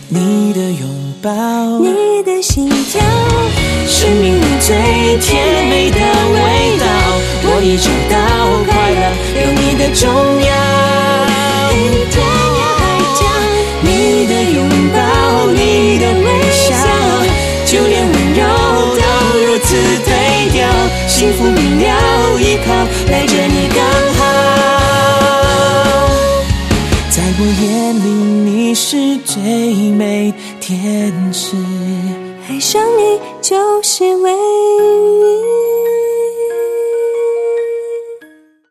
你的拥抱， 你的心跳， 生命里最甜美的味道，我已找到快乐有你的重要。 天涯海角， 你的拥抱，你的微笑，就连温柔都如此对调，幸福明了依靠，赖着你刚好。在我眼里你是最美天使， 爱上你就是唯一。